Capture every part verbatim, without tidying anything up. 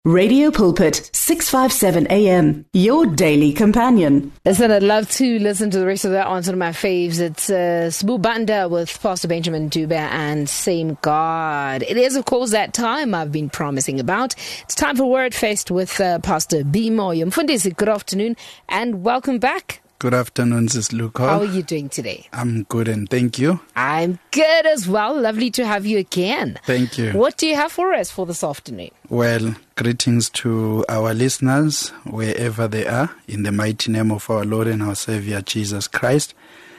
Radio Pulpit, six fifty-seven A M, your daily companion. Listen, I'd love to listen to the rest of that on some of my faves. It's uh, Sbu Banda with Pastor Benjamin Dube and Same God. It is, of course, that time I've been promising about. It's time for Word Fest with uh, Pastor B. Moyo Mfundisi. Good afternoon and welcome back. Good afternoon, Sis Luca. How are you doing today? I'm good and thank you. I'm good as well. Lovely to have you again. Thank you. What do you have for us for this afternoon? Well, greetings to our listeners, wherever they are, in the mighty name of our Lord and our Savior, Jesus Christ.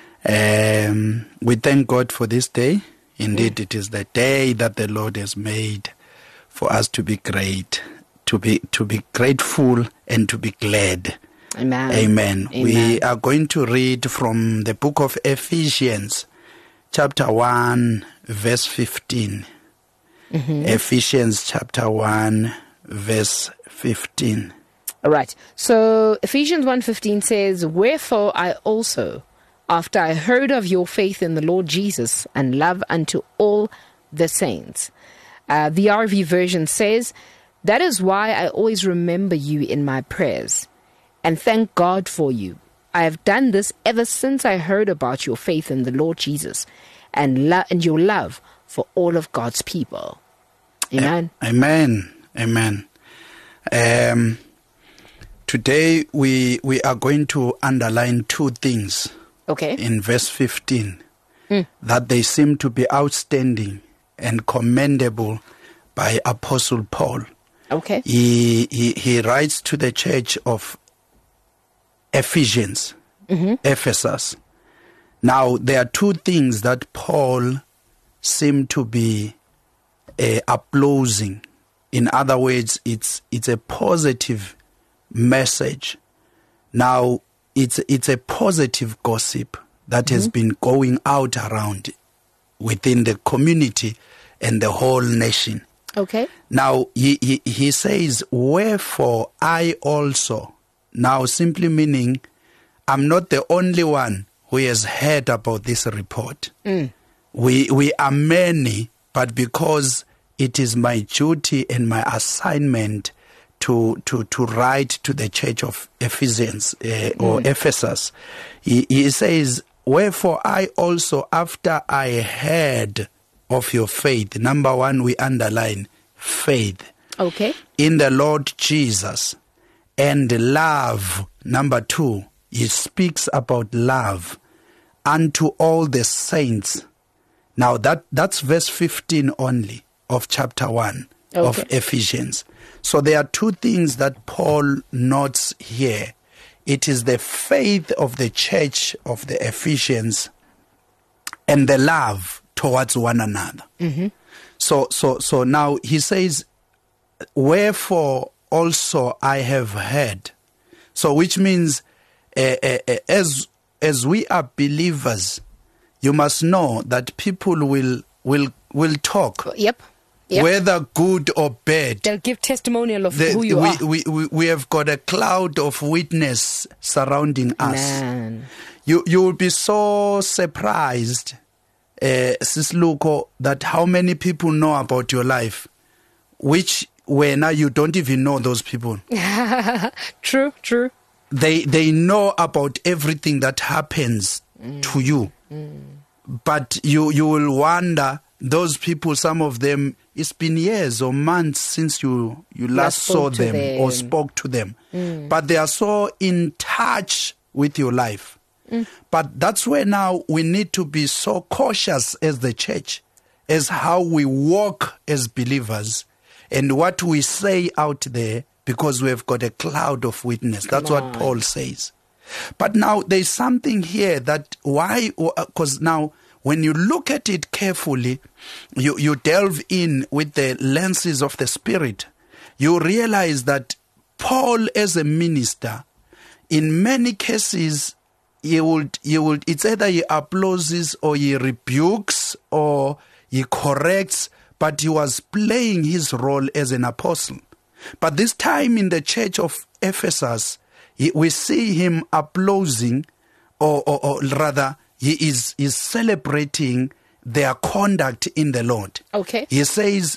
Um, we thank God for this day. Indeed, mm. it is the day that the Lord has made for us to be great, to be to be grateful and to be glad. Amen. Amen. Amen. We are going to read from the book of Ephesians, chapter one, verse fifteen. Mm-hmm. Ephesians chapter one, verse fifteen. All right. So Ephesians one fifteen says, "Wherefore I also, after I heard of your faith in the Lord Jesus and love unto all the saints." Uh, the R V version says, "That is why I always remember you in my prayers and thank God for you. I have done this ever since I heard about your faith in the Lord Jesus and, lo- and your love for all of God's people." Amen. A- Amen. Amen. Um, today we we are going to underline two things. Okay. In verse fifteen, mm. that they seem to be outstanding and commendable by Apostle Paul. Okay. He he, he writes to the church of Ephesians, mm-hmm. Ephesus. Now, there are two things that Paul seemed to be uh, applauding. In other words, it's it's a positive message. Now, it's it's a positive gossip that mm-hmm. has been going out around within the community and the whole nation. Okay. Now, he, he, he says, "Wherefore I also," now simply meaning I'm not the only one who has heard about this report. Mm. We we are many, but because it is my duty and my assignment to to, to write to the church of Ephesians uh, mm. or Ephesus, he, he says, "Wherefore I also, after I heard of your faith," number one, we underline faith. Okay. "In the Lord Jesus, and love," number two, he speaks about love, "unto all the saints." Now that, that's verse fifteen only of chapter one okay. of Ephesians. So there are two things that Paul notes here. It is the faith of the church of the Ephesians and the love towards one another. Mm-hmm. So, so, so now he says, "Wherefore also I have heard." So which means uh, uh, uh, as as we are believers, you must know that people will will will talk. Yep. Yep. Whether good or bad. They'll give testimonial of the, who you we, are. We, we, we have got a cloud of witness surrounding us. Man. You you will be so surprised, uh, Sis Luco, that how many people know about your life, which where now you don't even know those people. True, true. They they know about everything that happens mm. to you. Mm. But you you will wonder, those people, some of them, it's been years or months since you, you last saw them, them or spoke to them. Mm. But they are so in touch with your life. Mm. But that's where now we need to be so cautious as the church, as how we walk as believers and what we say out there, because we have got a cloud of witness. That's Come on. what Paul says. But now there's something here that why, because now when you look at it carefully, you, you delve in with the lenses of the Spirit, you realize that Paul as a minister, in many cases, he would, he would, it's either he applauses or he rebukes or he corrects, but he was playing his role as an apostle. But this time in the church of Ephesus, he, we see him applauding, or, or, or rather, he is, is celebrating their conduct in the Lord. Okay. He says,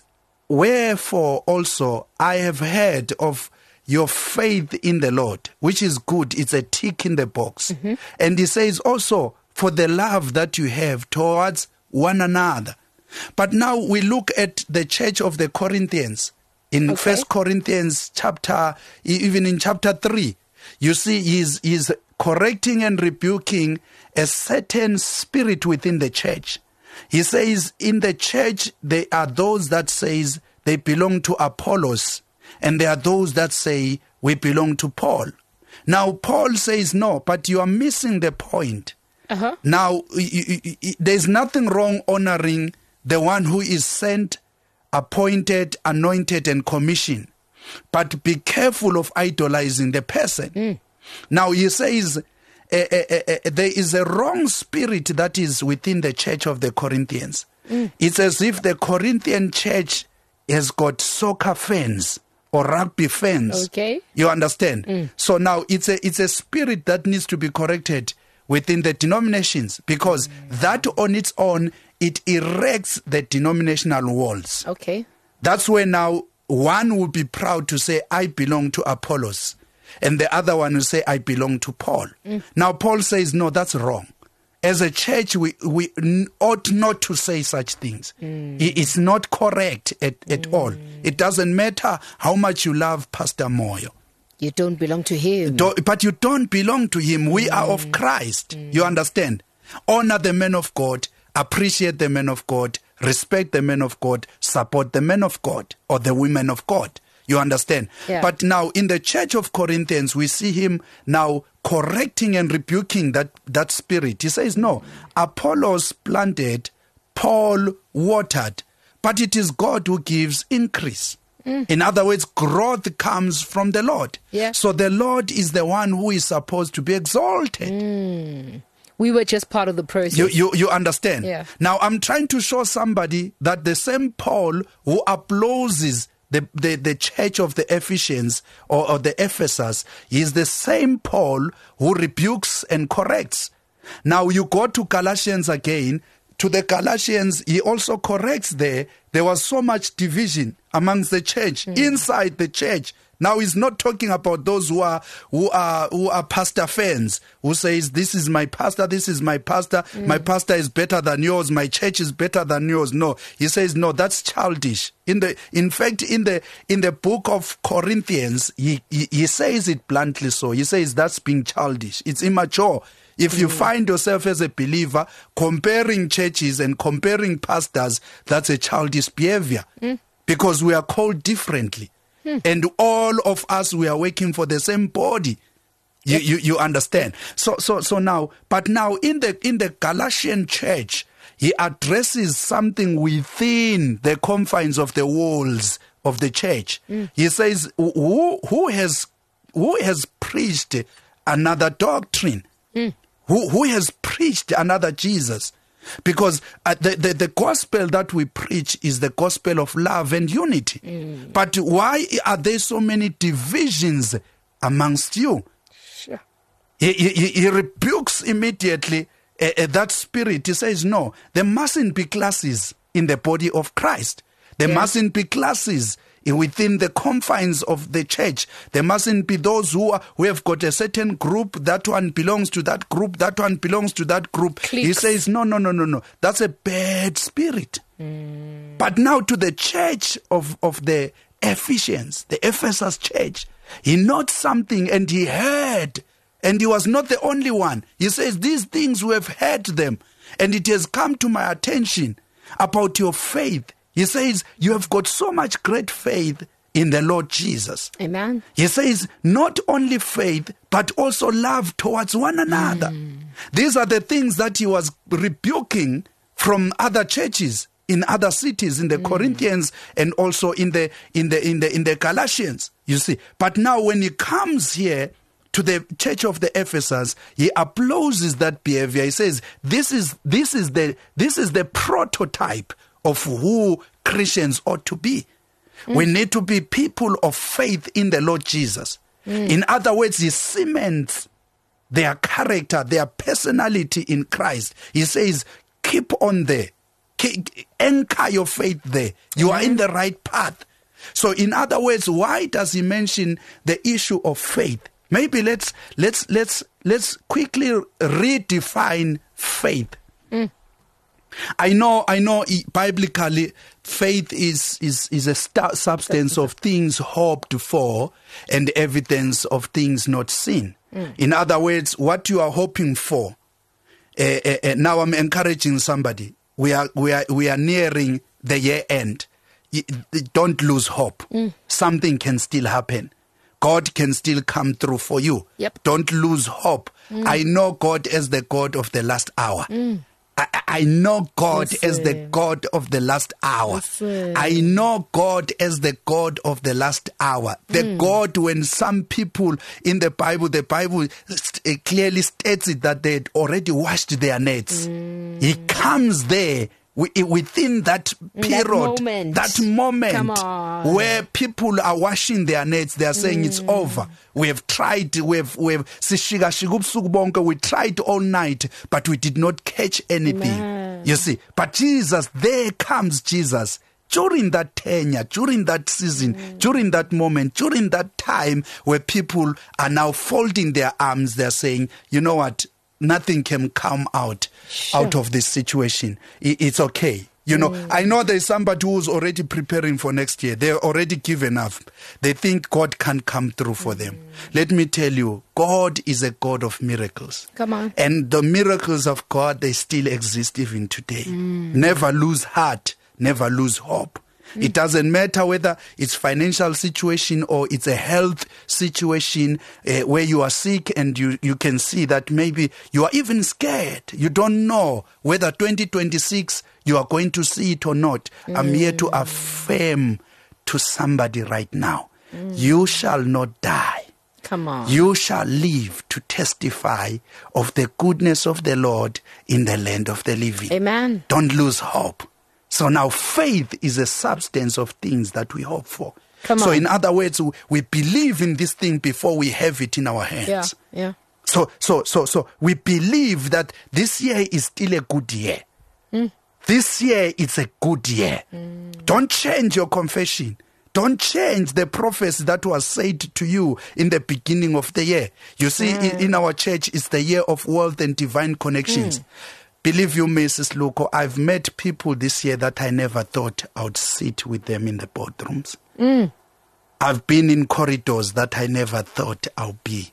wherefore also I have heard of your faith in the Lord, which is good. It's a tick in the box. Mm-hmm. And he says also, for the love that you have towards one another. But now we look at the church of the Corinthians in okay. First Corinthians chapter, even in chapter three. You see, he's, he's correcting and rebuking a certain spirit within the church. He says in the church, there are those that says they belong to Apollos, and there are those that say we belong to Paul. Now, Paul says no, but you are missing the point. Uh-huh. Now, y- y- y- there's nothing wrong honoring the one who is sent, appointed, anointed, and commissioned. But be careful of idolizing the person. Mm. Now, he says uh, uh, uh, uh, there is a wrong spirit that is within the church of the Corinthians. Mm. It's as if the Corinthian church has got soccer fans or rugby fans. Okay. You understand? Mm. So now it's a it's a spirit that needs to be corrected within the denominations, because mm. that on its own, it erects the denominational walls. Okay. That's where now one will be proud to say, I belong to Apollos. And the other one will say, I belong to Paul. Mm. Now, Paul says, no, that's wrong. As a church, we, we ought not to say such things. Mm. It's not correct at, at mm. all. It doesn't matter how much you love Pastor Moyo. You don't belong to him. Don't, but you don't belong to him. We mm. are of Christ. Mm. You understand? Honor the men of God. Appreciate the men of God. Respect the men of God. Support the men of God or the women of God. You understand? Yeah. But now in the church of Corinthians, we see him now correcting and rebuking that, that spirit. He says, no, Apollos planted, Paul watered, but it is God who gives increase. Mm. In other words, growth comes from the Lord. Yeah. So the Lord is the one who is supposed to be exalted. Mm. We were just part of the process. You, you, you understand? Yeah. Now, I'm trying to show somebody that the same Paul who applauses the, the, the church of the Ephesians or, or the Ephesus is the same Paul who rebukes and corrects. Now, you go to Galatians again. To the Galatians, he also corrects there. There was so much division amongst the church, mm. inside the church. Now he's not talking about those who are who are who are pastor fans, who says, this is my pastor, this is my pastor, mm. my pastor is better than yours, my church is better than yours. No, he says, no, that's childish. In the in fact, in the in the book of Corinthians, he, he, he says it bluntly so. He says that's being childish. It's immature. If you mm. find yourself as a believer comparing churches and comparing pastors, that's a childish behavior. Mm. Because we are called differently. Hmm. And all of us, we are working for the same body. You, you, you understand? So, so, so now, but now in the, in the Galatian church, he addresses something within the confines of the walls of the church. Mm. He says, who, who has, who has preached another doctrine? Mm. Who, who has preached another Jesus? Because uh, the, the, the gospel that we preach is the gospel of love and unity. Mm. But why are there so many divisions amongst you? Sure. He, he, he rebukes immediately uh, uh, that spirit. He says, no, there mustn't be classes in the body of Christ. There yeah. mustn't be classes within the confines of the church. There mustn't be those who are, who have got a certain group, that one belongs to that group, that one belongs to that group. Cliques. He says, no, no, no, no, no. That's a bad spirit. Mm. But now to the church of, of the Ephesians, the Ephesus church, he notes something and he heard, and he was not the only one. He says, these things we have heard them, and it has come to my attention about your faith. He says, you have got so much great faith in the Lord Jesus. Amen. He says, not only faith, but also love towards one another. Mm. These are the things that he was rebuking from other churches in other cities, in the mm. Corinthians, and also in the in the in the in the Galatians. You see, but now when he comes here to the church of the Ephesus, he applauses that behavior. He says, this is this is the this is the prototype of who Christians ought to be. Mm. We need to be people of faith in the Lord Jesus. Mm. In other words, he cements their character, their personality in Christ. He says, keep on there. Anchor your faith there. You are in the right path. So in other words, why does he mention the issue of faith? Maybe let's let's let's let's quickly redefine faith. Mm. I know I know biblically faith is is is a st- substance of things hoped for and evidence of things not seen. Mm. In other words, what you are hoping for. Uh, uh, uh, now I'm encouraging somebody. We are we are we are nearing the year end. Don't lose hope. Mm. Something can still happen. God can still come through for you. Yep. Don't lose hope. Mm. I know God as the God of the last hour. Mm. I, I know God Yes, as the sir. God of the last hour. Yes, sir. I know God as the God of the last hour. The Mm. God when some people in the Bible, the Bible st- clearly states it that they had already washed their nets. Mm. He comes there wi- within that period, moment. that moment Come on. where people are washing their nets. They are saying Mm. it's over. We have tried, we have, we have, sishika shika ubusuku bonke, we tried all night, but we did not catch anything. Amen. You see, but Jesus, there comes Jesus. During that tenure, during that season, mm. during that moment, during that time where people are now folding their arms, they're saying, you know what, nothing can come out Sure. out of this situation. I- It's okay. You know, mm. I know there's somebody who's already preparing for next year. They're already given up. They think God can come through for mm. them. Let me tell you, God is a God of miracles. Come on. And the miracles of God, they still exist even today. Mm. Never lose heart. Never lose hope. Mm. It doesn't matter whether it's financial situation or it's a health situation uh, where you are sick and you, you can see that maybe you are even scared. You don't know whether twenty twenty-six you are going to see it or not. Mm. I'm here to affirm to somebody right now, mm. you shall not die. Come on. You shall live to testify of the goodness of the Lord in the land of the living. Amen. Don't lose hope. So now faith is a substance of things that we hope for. Come so on. in other words, we believe in this thing before we have it in our hands. Yeah, yeah. So so so so we believe that this year is still a good year. Mm. This year it's a good year. Mm. Don't change your confession. Don't change the prophecy that was said to you in the beginning of the year. You see, mm. in, in our church, it's the year of wealth and divine connections. Mm. Believe you, Missus Luko, I've met people this year that I never thought I would sit with them in the boardrooms. Mm. I've been in corridors that I never thought I'll be.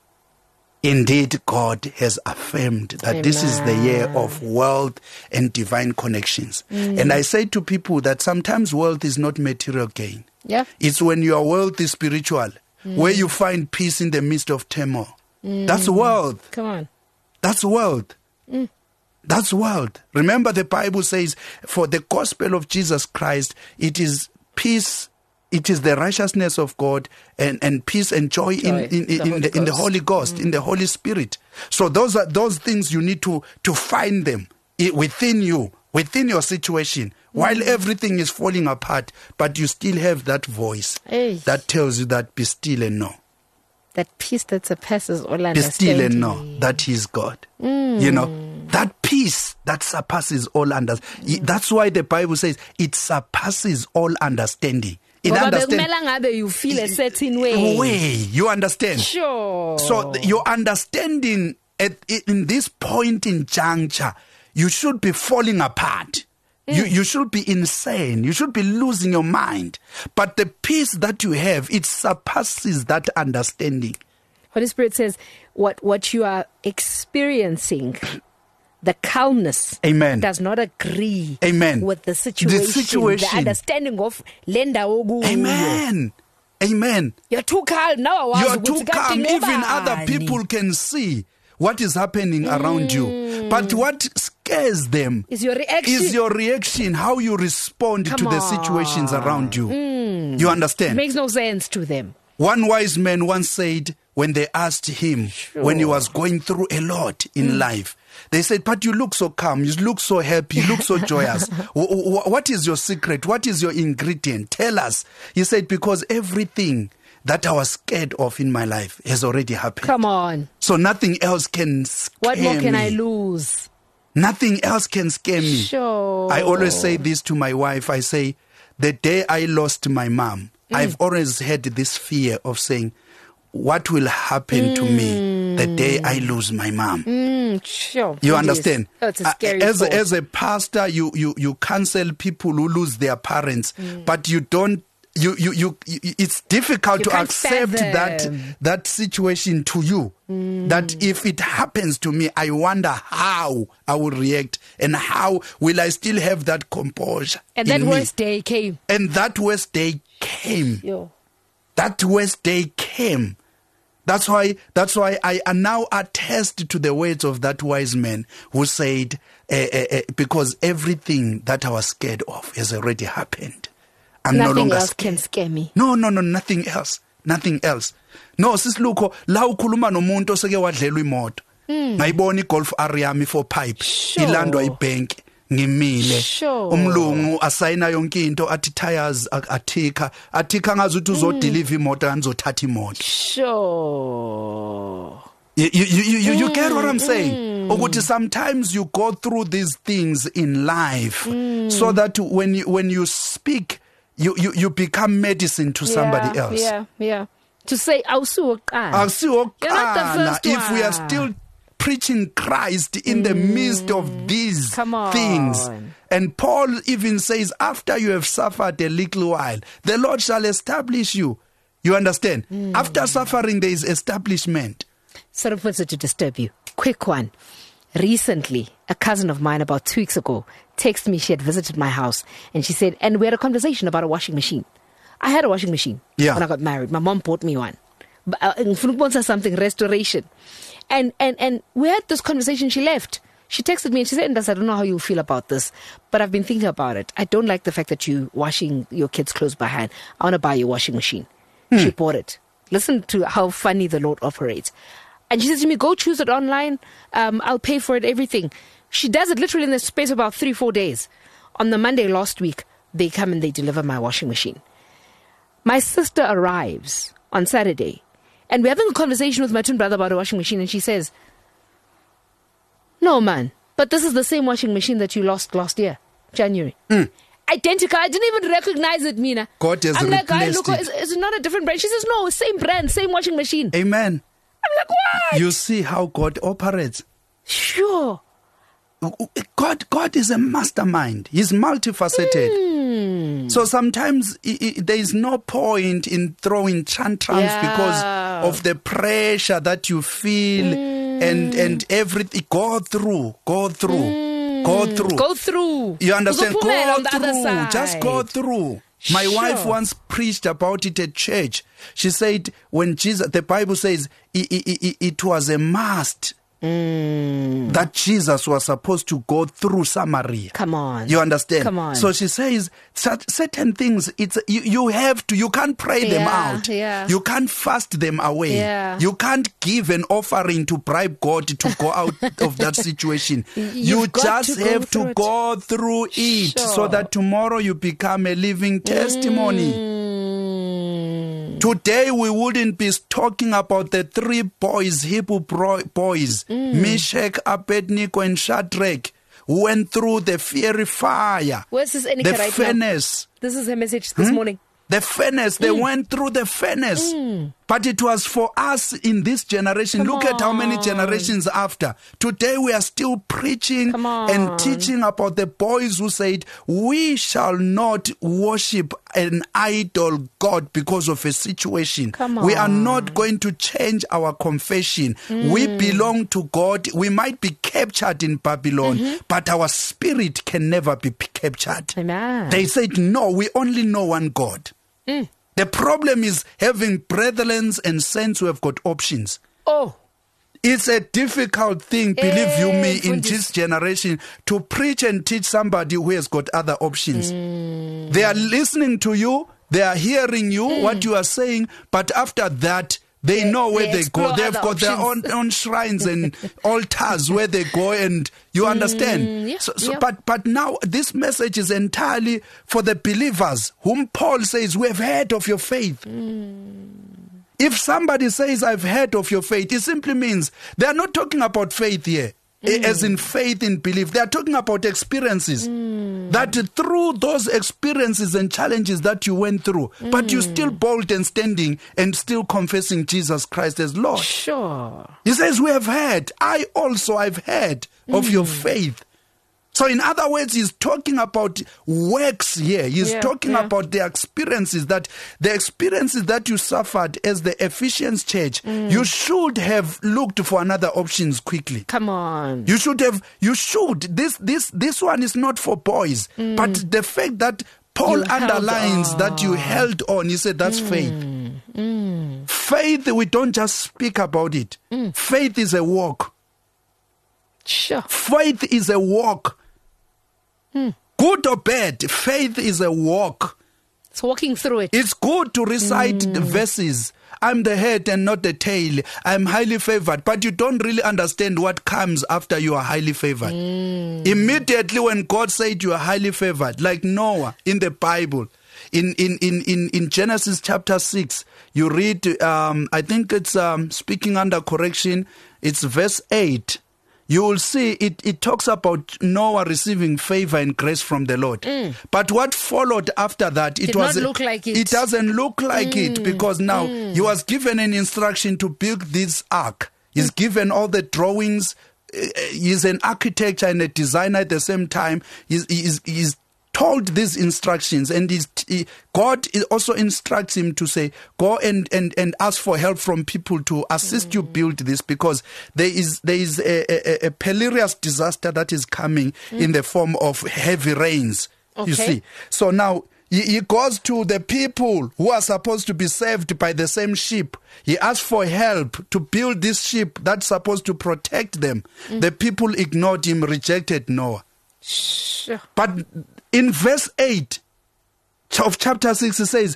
Indeed, God has affirmed that Amen. This is the year of wealth and divine connections. Mm. And I say to people that sometimes wealth is not material gain. Yeah. It's when your wealth is spiritual, mm. where you find peace in the midst of turmoil. Mm. That's wealth. Come on. That's wealth. Mm. That's wealth. Remember, the Bible says, for the gospel of Jesus Christ, it is peace, it is the righteousness of God, and, and peace and joy, joy. in, in, in, the, in, the, in the Holy Ghost, mm. in the Holy Spirit. So those are those things you need to, to find them within you, within your situation, mm. while everything is falling apart, but you still have that voice hey. that tells you that be still and know. That peace that surpasses all Be understanding. still and know that He is God. Mm. You know, that peace that surpasses all understanding. Mm. That's why the Bible says it surpasses all understanding. In understand- you feel a certain way. way. You understand? Sure. So th- your understanding at in this point in juncture, you should be falling apart. Mm. You you should be insane. You should be losing your mind. But the peace that you have, it surpasses that understanding. Holy Spirit says, what, what you are experiencing, the calmness, Amen. does not agree Amen. with the situation, the situation, the understanding of Lenda Ogu. Amen. Amen. You're too calm now. You're too calm. Even other people can see what is happening mm. around you. But what scares them is your reaction. Is your reaction, how you respond Come to the on. situations around you. Mm. You understand? It makes no sense to them. One wise man once said, when they asked him, sure. when he was going through a lot in mm. life, they said, but you look so calm, you look so happy, you look so joyous. w- w- what is your secret? What is your ingredient? Tell us. He said, because everything that I was scared of in my life has already happened. Come on. So nothing else can scare What more can me. I lose? Nothing else can scare me. Sure. I always say this to my wife. I say, the day I lost my mom, mm. I've always had this fear of saying, what will happen mm. to me the day I lose my mom? Mm, sure. You understand? Oh, it's a scary uh, as, thought. a, as a pastor, you, you, you counsel people who lose their parents, mm. but you don't, you, you, you, you it's difficult you to accept fathom. that, that situation to you. Mm. That if it happens to me, I wonder how I will react and how will I still have that composure. And that in worst me. day came. And that worst day came. Yo. That worst day came. That's why, that's why I now attest to the words of that wise man who said, uh, uh, uh, because everything that I was scared of has already happened. I'm nothing no longer else scared. can scare me. No, no, no, nothing else. Nothing else. No, sisiluko, la ukhuluma nomuntu oseke wadlelwa imoto. Ngayibona igolf area yami for pipe. Sure. Ilandwa ibank. Ngimile. Sure. Umlungu asayina yonke into athi tires athika. Athika ngazi ukuthi uzodeliver imoto anizothatha imoto. Sure. You, you, you, you, you get what I'm saying? Ukuthi sometimes you go through these things in life mm. so that when you, when you speak, you, you, you become medicine to yeah, somebody else. Yeah, yeah. To say, awusuwokuqala. Awusuwokuqala. If we are still preaching Christ in mm. the midst of these things. And Paul even says, after you have suffered a little while, the Lord shall establish you. You understand? Mm. After suffering, there is establishment. Sorry for to disturb you. Quick one. Recently, a cousin of mine about two weeks ago texted me. She had visited my house and she said, and we had a conversation about a washing machine. I had a washing machine yeah. when I got married. My mom bought me one. Uh, something, restoration. And, and, and we had this conversation. She left. She texted me and she said, I don't know how you feel about this, but I've been thinking about it. I don't like the fact that you washing your kids' clothes by hand. I want to buy your washing machine. Hmm. She bought it. Listen to how funny the Lord operates. And she says to me, go choose it online. Um, I'll pay for it, everything. She does it literally in the space of about three, four days. On the Monday last week, they come and they deliver my washing machine. My sister arrives on Saturday. And we're having a conversation with my twin brother about a washing machine. And she says, no, man, but this is the same washing machine that you lost last year, January. Mm. Identical. I didn't even recognize it, Mina. God has I'm like, I look, it. Is, is it not a different brand? She says, no, same brand, same washing machine. Amen. I'm like, what? You see how God operates. Sure. God, God is a mastermind. He's multifaceted. Mm. So sometimes I, I, there is no point in throwing tantrums yeah. because of the pressure that you feel mm. and and everything. Go through, go through, mm. go through, go through. You understand? Go on the through. Other side. Just go through. My sure. wife once preached about it at church. She said, when Jesus, the Bible says it, it, it, it was a must. Mm. That Jesus was supposed to go through Samaria. Come on. You understand? Come on. So she says certain things, it's you, you have to, you can't pray yeah, them out. Yeah. You can't fast them away. Yeah. You can't give an offering to bribe God to go out of that situation. You've you just to have to it. go through it sure. so that tomorrow you become a living testimony. Mm. Today we wouldn't be talking about the three boys, Hebrew boys, mm. Meshach, Abednego, and Shadrach, who went through the fiery fire. Where's this the right furnace. Now? This is a message this hmm? morning. The furnace, they mm. went through the furnace. Mm. But it was for us in this generation. Come Look on. at how many generations after. Today we are still preaching and teaching about the boys who said, we shall not worship an idol God because of a situation. Come on. We are not going to change our confession. Mm. We belong to God. We might be captured in Babylon, mm-hmm. but our spirit can never be captured. Amen. They said, no, we only know one God. Mm. The problem is having brethren and saints who have got options. Oh. It's a difficult thing, believe hey, you me, in this. this generation to preach and teach somebody who has got other options. Mm. They are listening to you, they are hearing you, mm. what you are saying, but after that, they, they know where they, they go. They've got options. Their own, own shrines and altars where they go, and you understand. Mm, yeah, so, so, yeah. But but now this message is entirely for the believers, whom Paul says, we have heard of your faith. Mm. If somebody says, I've heard of your faith, it simply means they are not talking about faith here. mm. as in faith in belief. They are talking about experiences. Mm. That through those experiences and challenges that you went through, mm. but you're still bold and standing and still confessing Jesus Christ as Lord. Sure. He says, we have heard. I also have heard of mm. your faith. So in other words, he's talking about works here. He's yeah, talking yeah. about the experiences that the experiences that you suffered as the Ephesians church. Mm. You should have looked for another options quickly. Come on. You should have, you should. This, this, this one is not for boys. Mm. But the fact that Paul you underlines that you held on, he said that's mm. faith. Mm. Faith, we don't just speak about it. Mm. Faith is a walk. Sure. Faith is a walk. Hmm. Good or bad, faith is a walk. It's walking through it. It's good to recite mm. the verses. I'm the head and not the tail. I'm highly favored. But you don't really understand what comes after you are highly favored. Mm. Immediately when God said you are highly favored, like Noah in the Bible, in, in, in, in, in Genesis chapter six, you read, um, I think it's um, speaking under correction, it's verse eight. You will see it, it talks about Noah receiving favor and grace from the Lord. Mm. But what followed after that, it Did was not look like it. It doesn't look like mm. it because now mm. he was given an instruction to build this ark. He's mm. given all the drawings. He's an architect and a designer at the same time. He's, he's, he's told these instructions, and he's, he, God also instructs him to say, go and, and, and ask for help from people to assist mm. you build this, because there is there is a, a, a perilous disaster that is coming mm. in the form of heavy rains. Okay. You see, so now he, he goes to the people who are supposed to be saved by the same ship. He asks for help to build this ship that's supposed to protect them. Mm. The people ignored him, rejected Noah. Sure. But in verse eight of chapter six, it says,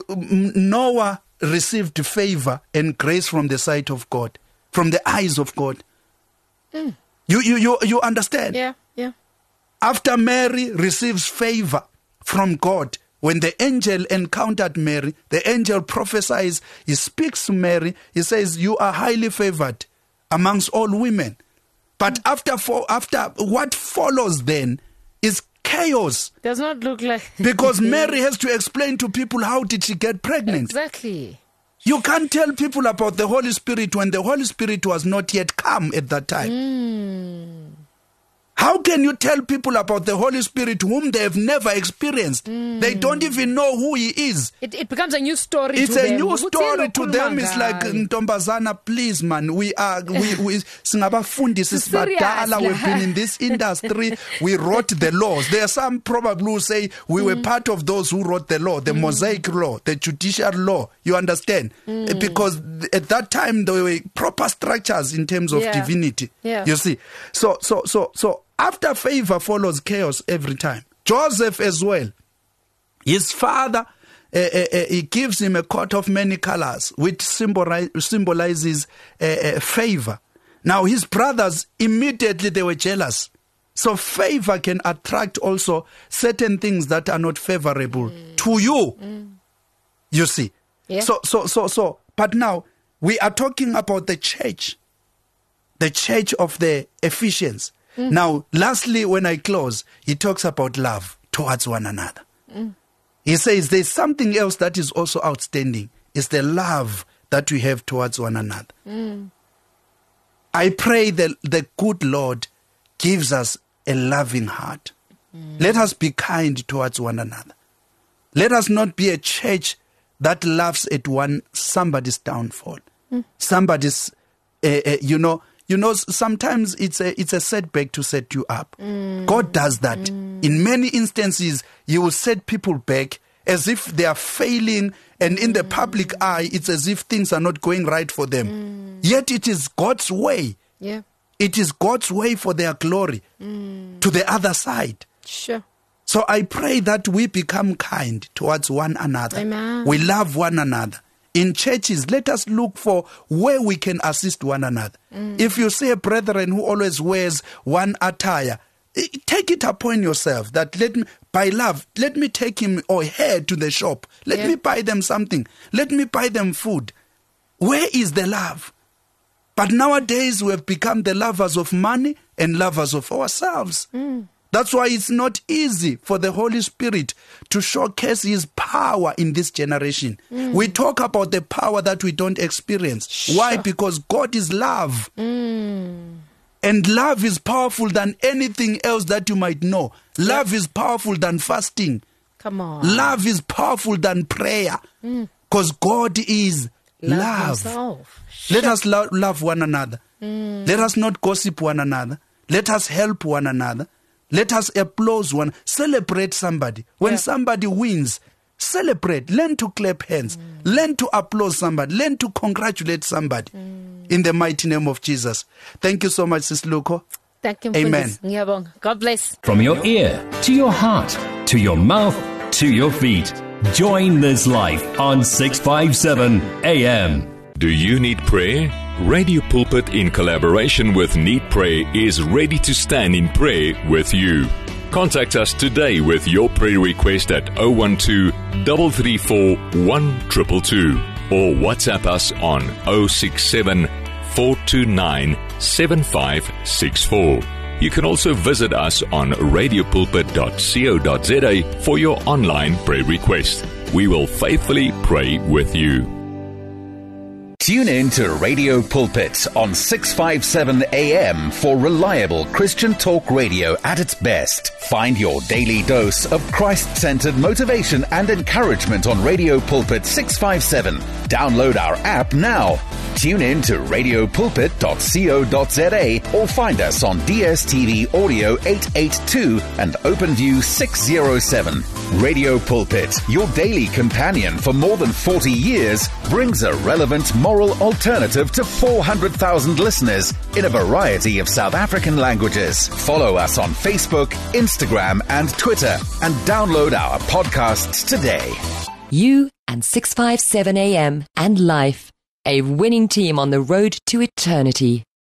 Noah received favor and grace from the sight of God, from the eyes of God. Mm. You, you, you, you understand? Yeah, yeah. After Mary receives favor from God, when the angel encountered Mary, the angel prophesies, he speaks to Mary, he says, you are highly favored amongst all women. But mm. after for, after what follows then is chaos. Does not look like... Because Mary has to explain to people how did she get pregnant. Exactly. You can't tell people about the Holy Spirit when the Holy Spirit was not yet come at that time. Mm. How can you tell people about the Holy Spirit whom they have never experienced? Mm. They don't even know who he is. It, it becomes a new story it's to them. It's a new story to them. It's like, Ntombazana, please, man. We are, we, we, singabafundisi sibadala. We've been in this industry. We wrote the laws. There are some probably who say we mm. were part of those who wrote the law, the mm. Mosaic law, the judicial law. You understand? Mm. Because at that time, there were proper structures in terms of yeah. divinity. Yeah. You see? So, so, so, so, after favor follows chaos every time. Joseph as well. His father, uh, uh, uh, he gives him a coat of many colors, which symboli- symbolizes uh, uh, favor. Now his brothers, immediately they were jealous. So favor can attract also certain things that are not favorable mm. to you. Mm. You see. Yeah. So, so, so, so, but now we are talking about the church, the church of the Ephesians. Mm. Now, lastly, when I close, he talks about love towards one another. Mm. He says there's something else that is also outstanding. It's the love that we have towards one another. Mm. I pray that the good Lord gives us a loving heart. Mm. Let us be kind towards one another. Let us not be a church that laughs at one somebody's downfall. Mm. Somebody's, uh, uh, you know, You know, sometimes it's a it's a setback to set you up. Mm. God does that. Mm. In many instances, He will set people back as if they are failing, and in the public eye, it's as if things are not going right for them. Mm. Yet it is God's way. Yeah. It is God's way for their glory mm. to the other side. Sure. So I pray that we become kind towards one another. Amen. We love one another. In churches, let us look for where we can assist one another. Mm. If you see a brethren who always wears one attire, take it upon yourself that let me, by love, let me take him or her to the shop. Let yeah. me buy them something. Let me buy them food. Where is the love? But nowadays we have become the lovers of money and lovers of ourselves. Mm. That's why it's not easy for the Holy Spirit to showcase His power in this generation. Mm. We talk about the power that we don't experience. Sure. Why? Because God is love. Mm. And love is powerful than anything else that you might know. Love yep. is powerful than fasting. Come on. Love is powerful than prayer. Because mm. God is love. love. Let us lo- love one another. Mm. Let us not gossip one another. Let us help one another. Let us applaud one. Celebrate somebody. When yeah. somebody wins, celebrate. Learn to clap hands. Mm. Learn to applaud somebody. Learn to congratulate somebody. Mm. In the mighty name of Jesus. Thank you so much, Sis Luko. Thank you. Amen. God bless. From your ear to your heart to your mouth to your feet. Join this life on six fifty-seven A M. Do you need prayer? Radio Pulpit, in collaboration with Need Prayer, is ready to stand in prayer with you. Contact us today with your prayer request at zero one two, three three four, one two two two or WhatsApp us on zero six seven, four two nine, seven five six four. You can also visit us on radio pulpit dot co dot za for your online prayer request. We will faithfully pray with you. Tune in to Radio Pulpit on six fifty-seven A M for reliable Christian talk radio at its best. Find your daily dose of Christ-centered motivation and encouragement on Radio Pulpit six fifty-seven. Download our app now. Tune in to radio pulpit dot co dot za or find us on D S T V Audio eight eighty-two and OpenView six oh seven. Radio Pulpit, your daily companion for more than forty years, brings a relevant moral alternative to four hundred thousand listeners in a variety of South African languages. Follow us on Facebook, Instagram, and Twitter, and download our podcasts today. You and six fifty-seven A M and Life, a winning team on the road to eternity.